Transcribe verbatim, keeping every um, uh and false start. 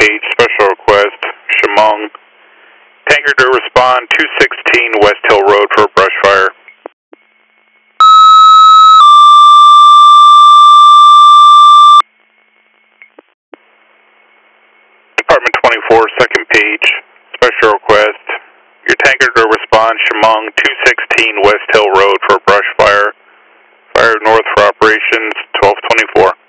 page, special request, Shamong. Tanker to respond, two sixteen West Hill Road for a brush fire. Department twenty-four, second page, special request. Your tanker to respond, Shamong, two sixteen West Hill Road for a brush fire. Fire north for operations, twelve twenty-four.